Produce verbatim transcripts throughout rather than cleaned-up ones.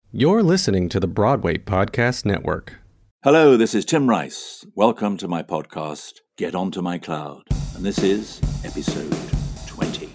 You're listening to the Broadway Podcast Network. Hello, this is Tim Rice. Welcome to my podcast, Get Onto My Cloud. And this is episode twenty.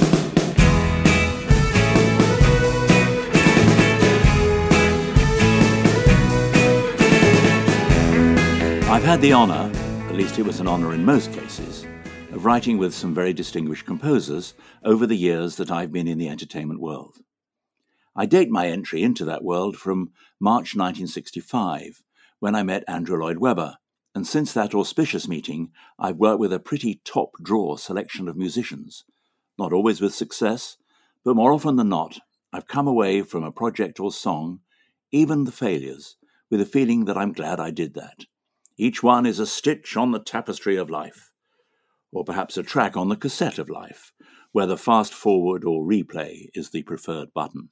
I've had the honour, at least it was an honour in most cases, of writing with some very distinguished composers over the years that I've been in the entertainment world. I date my entry into that world from March nineteen sixty-five, when I met Andrew Lloyd Webber, and since that auspicious meeting, I've worked with a pretty top-drawer selection of musicians. Not always with success, but more often than not, I've come away from a project or song, even the failures, with a feeling that I'm glad I did that. Each one is a stitch on the tapestry of life, or perhaps a track on the cassette of life, where the fast-forward or replay is the preferred button.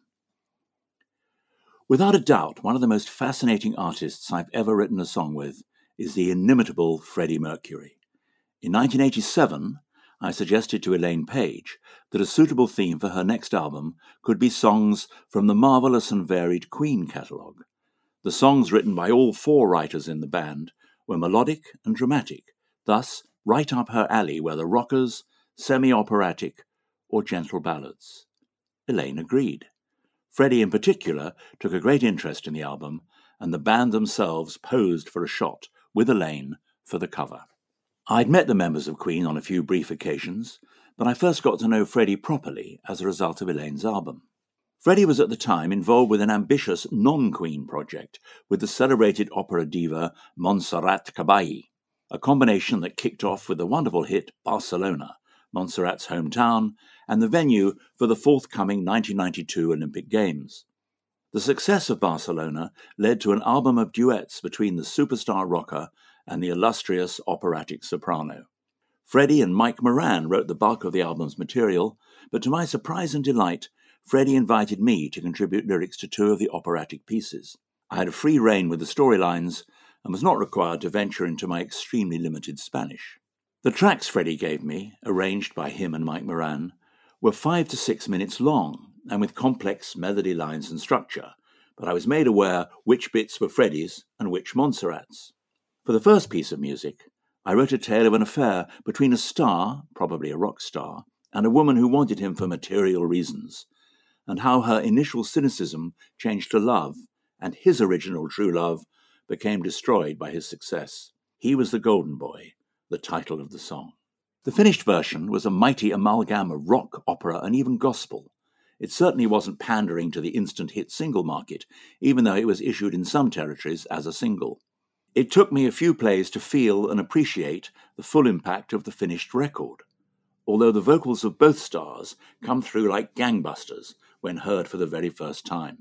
Without a doubt, one of the most fascinating artists I've ever written a song with is the inimitable Freddie Mercury. In nineteen eighty-seven, I suggested to Elaine Paige that a suitable theme for her next album could be songs from the marvellous and varied Queen catalogue. The songs written by all four writers in the band were melodic and dramatic, thus right up her alley were the rockers, semi-operatic, or gentle ballads. Elaine agreed. Freddie in particular took a great interest in the album, and the band themselves posed for a shot with Elaine for the cover. I'd met the members of Queen on a few brief occasions, but I first got to know Freddie properly as a result of Elaine's album. Freddie was at the time involved with an ambitious non-Queen project with the celebrated opera diva Montserrat Caballé, a combination that kicked off with the wonderful hit Barcelona, Montserrat's hometown, and the venue for the forthcoming nineteen ninety-two Olympic Games. The success of Barcelona led to an album of duets between the superstar rocker and the illustrious operatic soprano. Freddie and Mike Moran wrote the bulk of the album's material, but to my surprise and delight, Freddie invited me to contribute lyrics to two of the operatic pieces. I had a free rein with the storylines and was not required to venture into my extremely limited Spanish. The tracks Freddie gave me, arranged by him and Mike Moran, were five to six minutes long and with complex melody lines and structure, but I was made aware which bits were Freddie's and which Montserrat's. For the first piece of music, I wrote a tale of an affair between a star, probably a rock star, and a woman who wanted him for material reasons, and how her initial cynicism changed to love, and his original true love became destroyed by his success. He was the golden boy, the title of the song. The finished version was a mighty amalgam of rock, opera, and even gospel. It certainly wasn't pandering to the instant hit single market, even though it was issued in some territories as a single. It took me a few plays to feel and appreciate the full impact of the finished record, although the vocals of both stars come through like gangbusters when heard for the very first time.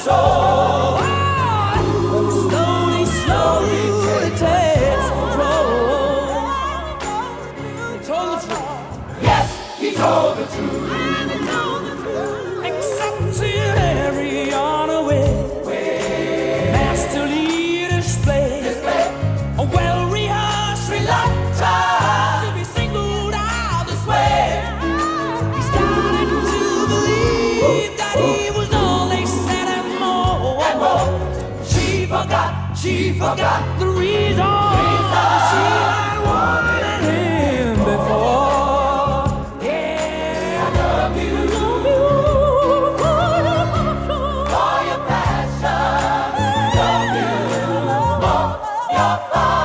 soul. Oh, slowly, slowly it takes control. He told the truth. Yes, he told the truth. Exemplary on a way. Master leader display. A well-rehearsed reluctance to be singled out this way. He started to believe that he was all they said and more. And more. She forgot, she forgot the reason, reason. She had wanted him before. Yeah, I love you, I love you for your passion, for your passion. Love you for your passion.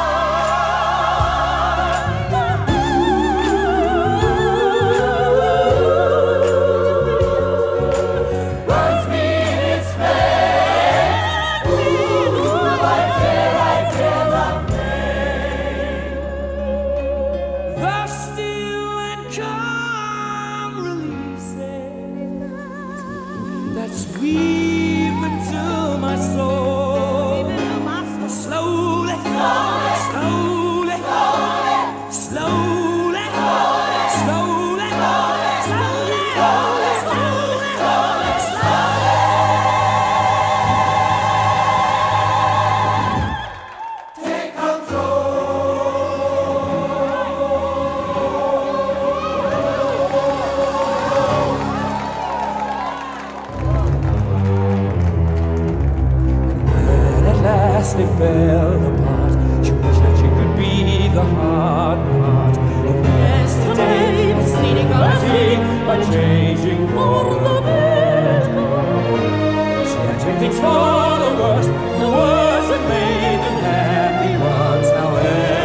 They fell apart. She wished that she could be the hard part of yesterday, but changing for the better. She had taken things for the worst, the worst that made them happy once. Now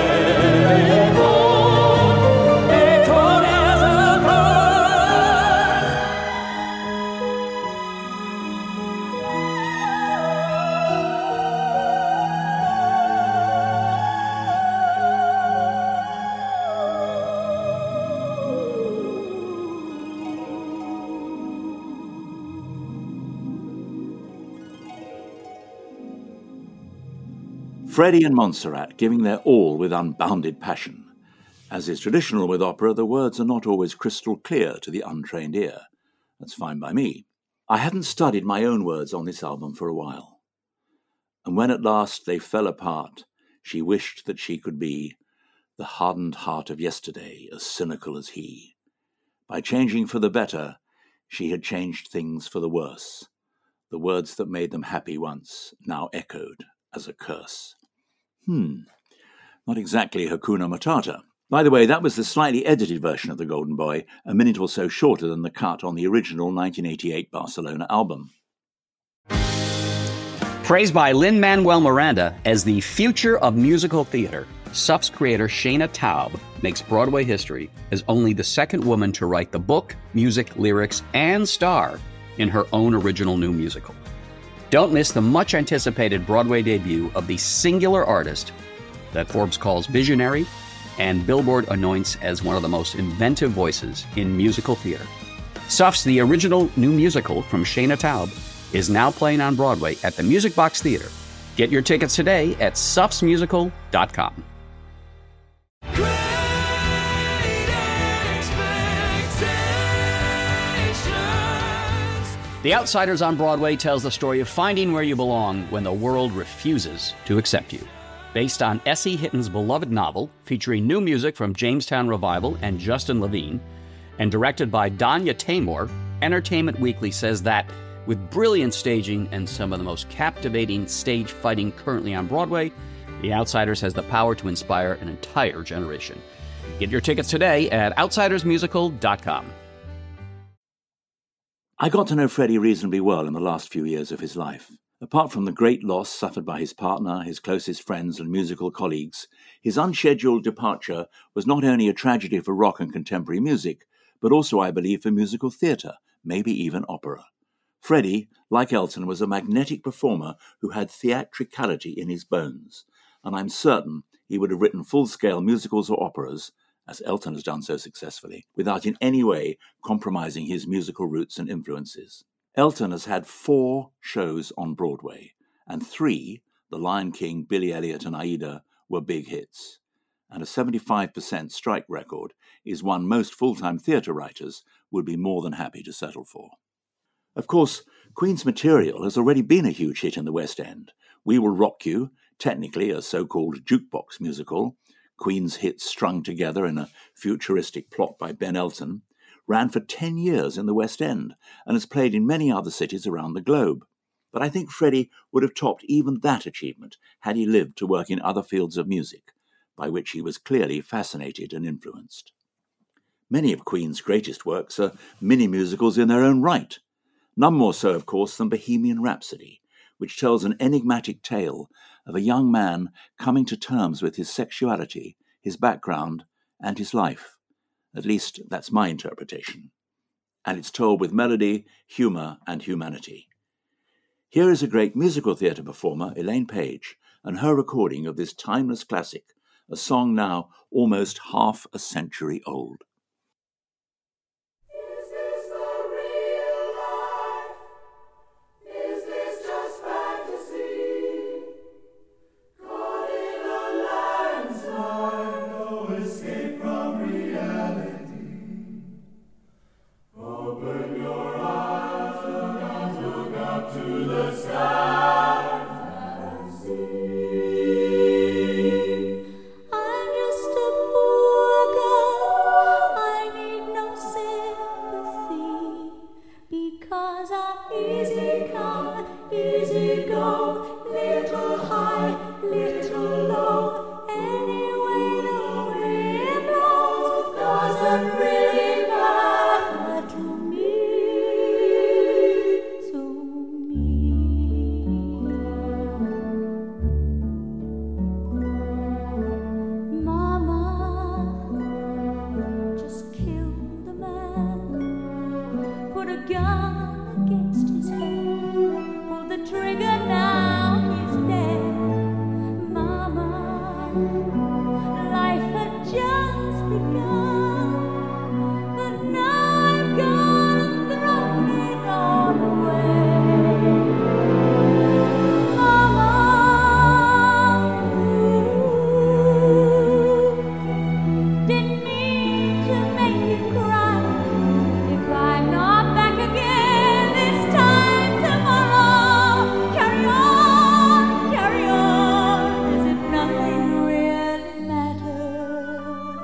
echoed, echoed as a bird. Freddie and Montserrat giving their all with unbounded passion. As is traditional with opera, the words are not always crystal clear to the untrained ear. That's fine by me. I hadn't studied my own words on this album for a while. And when at last they fell apart, she wished that she could be the hardened heart of yesterday, as cynical as he. By changing for the better, she had changed things for the worse. The words that made them happy once now echoed as a curse. Hmm, not exactly Hakuna Matata. By the way, that was the slightly edited version of The Golden Boy, a minute or so shorter than the cut on the original nineteen eighty-eight Barcelona album. Praised by Lin-Manuel Miranda as the future of musical theater, S U F's creator Shana Taub makes Broadway history as only the second woman to write the book, music, lyrics, and star in her own original new musical. Don't miss the much-anticipated Broadway debut of the singular artist that Forbes calls visionary and Billboard anoints as one of the most inventive voices in musical theater. S U F's The Original New Musical from Shana Taub is now playing on Broadway at the Music Box Theater. Get your tickets today at sufs musical dot com. The Outsiders on Broadway tells the story of finding where you belong when the world refuses to accept you. Based on S E Hitton's beloved novel, featuring new music from Jamestown Revival and Justin Levine, and directed by Danya Taymor, Entertainment Weekly says that, with brilliant staging and some of the most captivating stage fighting currently on Broadway, The Outsiders has the power to inspire an entire generation. Get your tickets today at outsiders musical dot com. I got to know Freddie reasonably well in the last few years of his life. Apart from the great loss suffered by his partner, his closest friends and musical colleagues, his unscheduled departure was not only a tragedy for rock and contemporary music, but also, I believe, for musical theatre, maybe even opera. Freddie, like Elton, was a magnetic performer who had theatricality in his bones, and I'm certain he would have written full-scale musicals or operas, as Elton has done so successfully, without in any way compromising his musical roots and influences. Elton has had four shows on Broadway, and three, The Lion King, Billy Elliot and Aida, were big hits. And a seventy-five percent strike record is one most full-time theatre writers would be more than happy to settle for. Of course, Queen's material has already been a huge hit in the West End. We Will Rock You, technically a so-called jukebox musical, Queen's hits strung together in a futuristic plot by Ben Elton, ran for ten years in the West End and has played in many other cities around the globe. But I think Freddie would have topped even that achievement had he lived to work in other fields of music, by which he was clearly fascinated and influenced. Many of Queen's greatest works are mini-musicals in their own right, none more so, of course, than Bohemian Rhapsody, which tells an enigmatic tale of a young man coming to terms with his sexuality, his background, and his life. At least that's my interpretation. And it's told with melody, humour, and humanity. Here is a great musical theatre performer, Elaine Paige, and her recording of this timeless classic, a song now almost half a century old. Is this the real life? Is this just fantasy? Caught in a landslide, no escape from reality. Open your eyes and look up to the skies and see. I'm just a poor girl, I need no sympathy, because I'm easy come, easy go, little high, little low, any way the wind blows doesn't really matter to me, to me. Mama just killed the man, put a gun against his head, pulled the trigger, now he's dead. Mama, life had just begun, but now I've gone and thrown it all away. Mama, ooh, didn't mean to make you cry. If I'm not back again this time tomorrow, carry on, carry on, as if nothing really matters.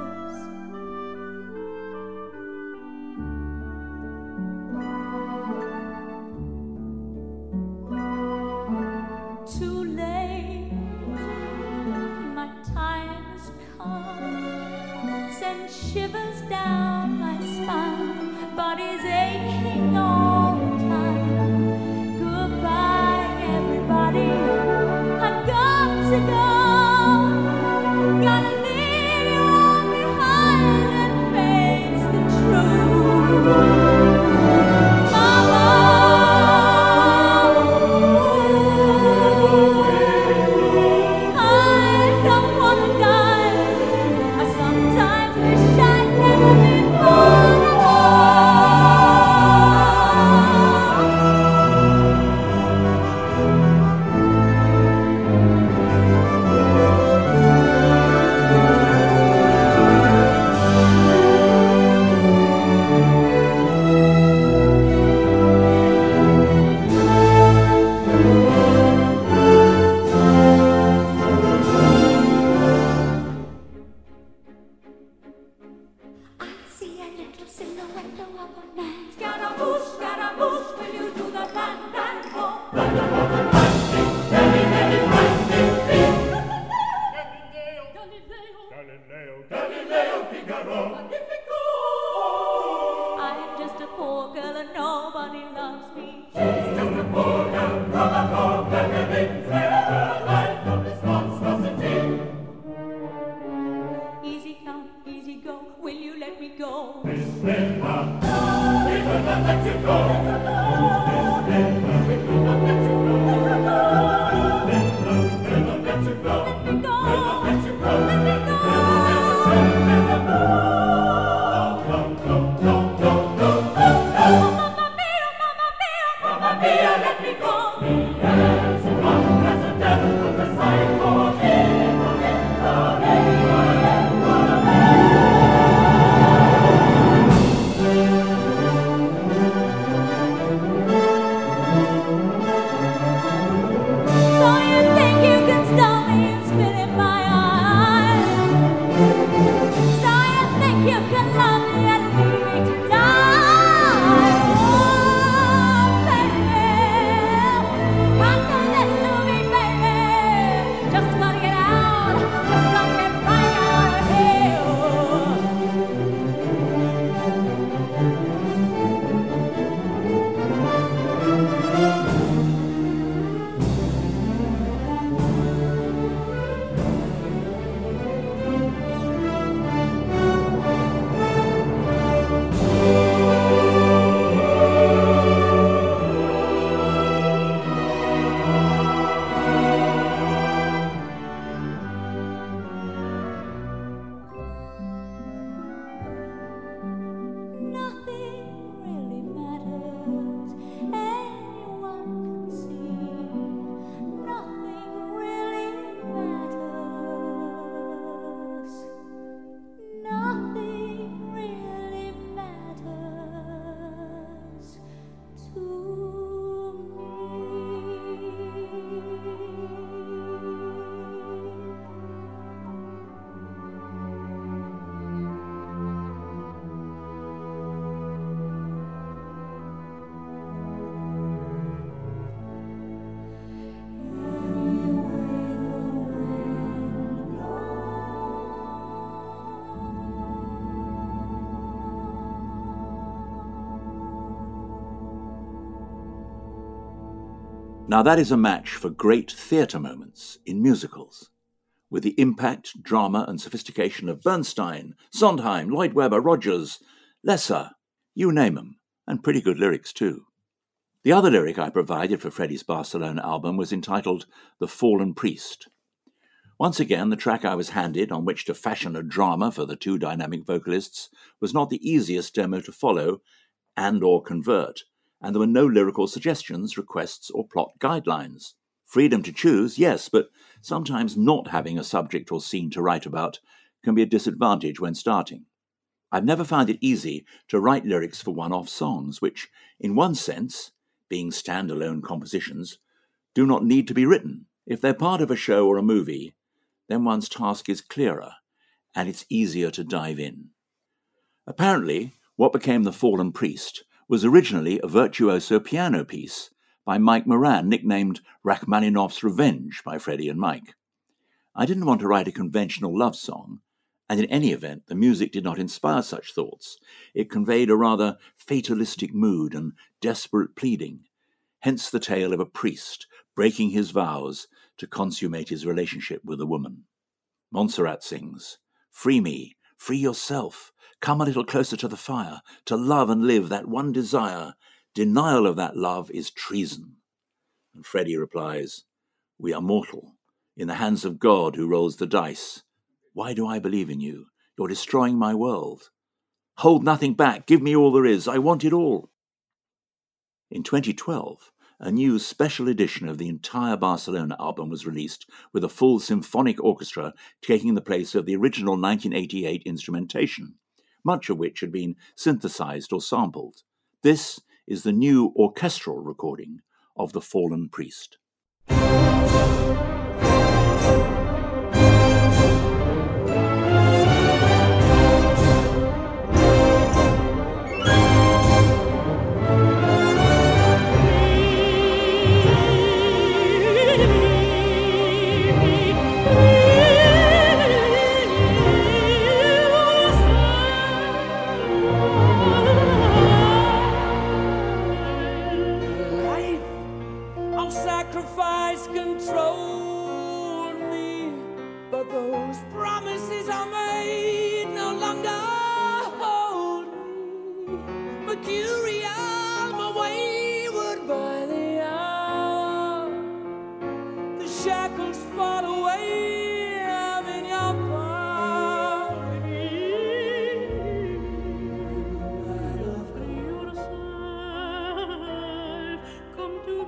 Too late, my time has come, send shivers down my spine, body's aching all the time. Goodbye, everybody, I've got to go, gotta leave you all behind and face the truth. Mama, I don't wanna die. I sometimes wish I'd never been born at all. I see a little silhouette of a man. Scaramouche, Scaramouche, will you do the fandango? I'm just a poor girl and nobody loves me. She's just a poor girl from a poor family. Spare her life of this monstrosity. Easy come, easy go, will you let me go? Miss Linda, we will not let you go. Miss Linda, we will not let you go. Now that is a match for great theatre moments in musicals, with the impact, drama and sophistication of Bernstein, Sondheim, Lloyd Webber, Rogers, Lesser, you name 'em, and pretty good lyrics too. The other lyric I provided for Freddie's Barcelona album was entitled The Fallen Priest. Once again, the track I was handed on which to fashion a drama for the two dynamic vocalists was not the easiest demo to follow and or convert, and there were no lyrical suggestions, requests, or plot guidelines. Freedom to choose, yes, but sometimes not having a subject or scene to write about can be a disadvantage when starting. I've never found it easy to write lyrics for one-off songs, which, in one sense, being standalone compositions, do not need to be written. If they're part of a show or a movie, then one's task is clearer, and it's easier to dive in. Apparently, what became The Fallen Priest was originally a virtuoso piano piece by Mike Moran, nicknamed Rachmaninoff's Revenge by Freddie and Mike. I didn't want to write a conventional love song, and in any event, the music did not inspire such thoughts. It conveyed a rather fatalistic mood and desperate pleading, hence the tale of a priest breaking his vows to consummate his relationship with a woman. Montserrat sings, "Free me, free yourself, come a little closer to the fire, to love and live that one desire. Denial of that love is treason." And Freddie replies, "We are mortal, in the hands of God who rolls the dice. Why do I believe in you? You're destroying my world. Hold nothing back, give me all there is, I want it all." In twenty twelve, a new special edition of the entire Barcelona album was released with a full symphonic orchestra taking the place of the original nineteen eighty-eight instrumentation, much of which had been synthesized or sampled. This is the new orchestral recording of The Fallen Priest. Sacrifice controlled me, but those promises I made no longer hold me. Mercurial, my wayward by the hour, the shackles fall away, I'm in your power. Out of yourself, come to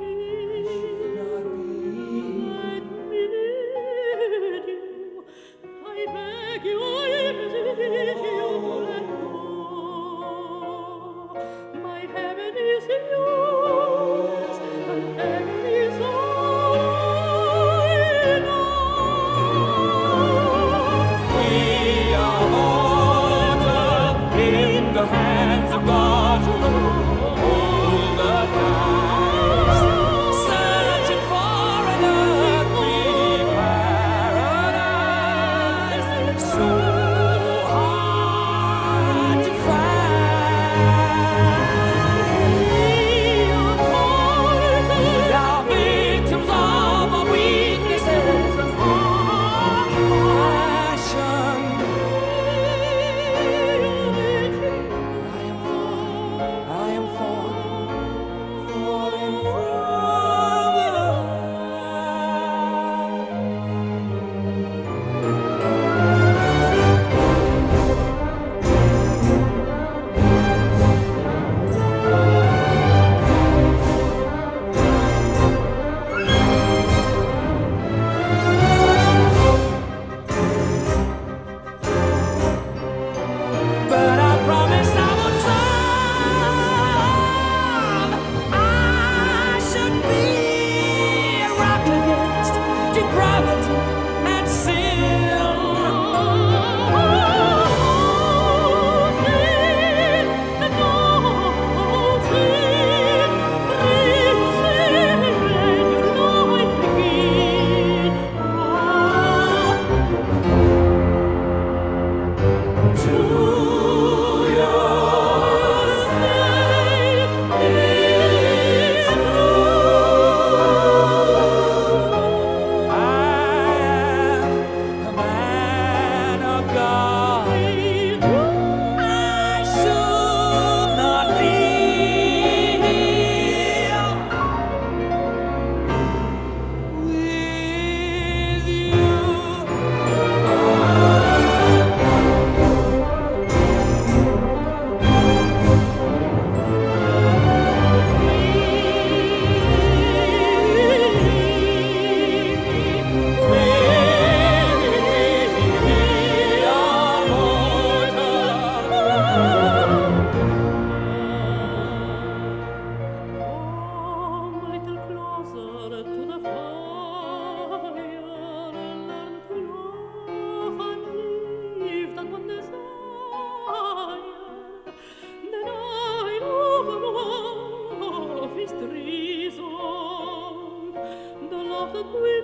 that we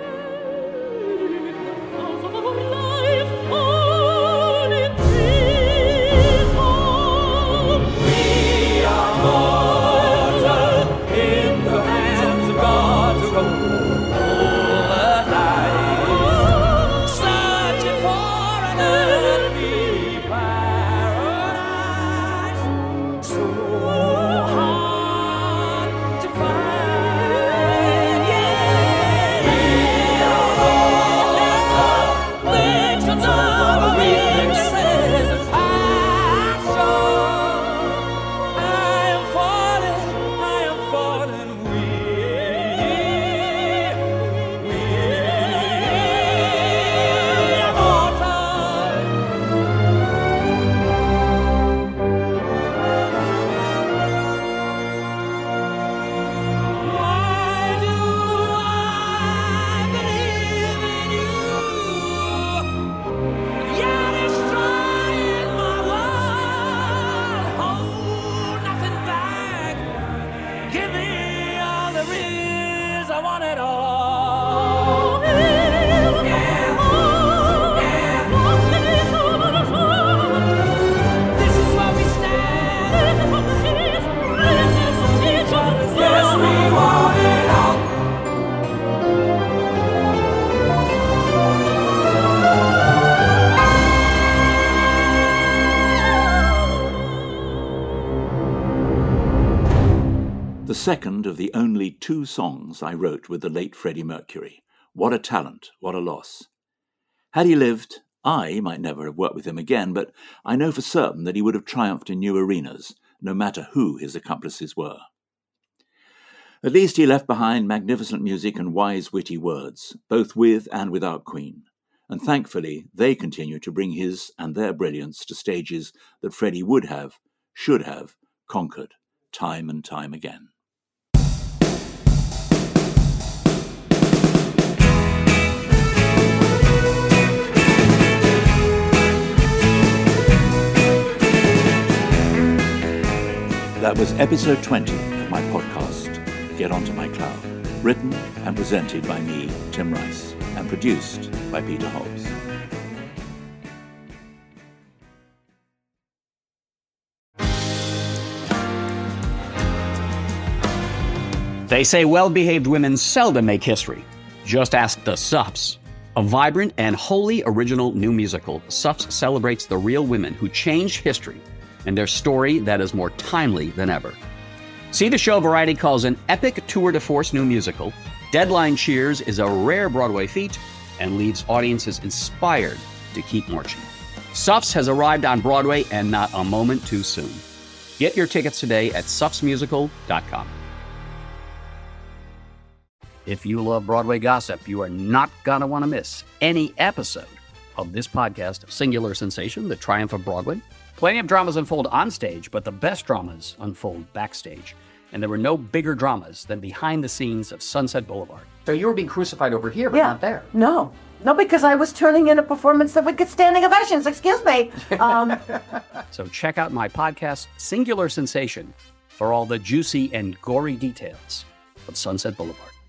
made of our life all in this home. We are mortal in the hands of God to rule all the life, searching for an earthly paradise, so hard to find. Yeah, we are mortal, victims of our weaknesses and passion. I am falling, I am falling weak. We are mortal. Why do I believe in you? Yet it's trying my world. Hold nothing back. Give me all there is. I want it all. This is where we stand. Yes, we want it all. The second of the only two songs I wrote with the late Freddie Mercury. What a talent, what a loss. Had he lived, I might never have worked with him again, but I know for certain that he would have triumphed in new arenas, no matter who his accomplices were. At least he left behind magnificent music and wise, witty words, both with and without Queen, and thankfully they continue to bring his and their brilliance to stages that Freddie would have, should have, conquered, time and time again. That was episode twenty of my podcast, Get Onto My Cloud, written and presented by me, Tim Rice, and produced by Peter Hobbs. They say well-behaved women seldom make history. Just ask the Suffs. A vibrant and wholly original new musical, Suffs celebrates the real women who changed history and their story that is more timely than ever. See the show Variety calls an epic tour de force new musical. Deadline cheers is a rare Broadway feat and leaves audiences inspired to keep marching. Suffs has arrived on Broadway and not a moment too soon. Get your tickets today at suffs musical dot com. If you love Broadway gossip, you are not going to want to miss any episode of this podcast, Singular Sensation, The Triumph of Broadway. Plenty of dramas unfold on stage, but the best dramas unfold backstage. And there were no bigger dramas than behind the scenes of Sunset Boulevard. So you were being crucified over here, but Yeah. not there. No. No, because I was turning in a performance that would get standing ovations. Excuse me. Um, So check out my podcast, Singular Sensation, for all the juicy and gory details of Sunset Boulevard.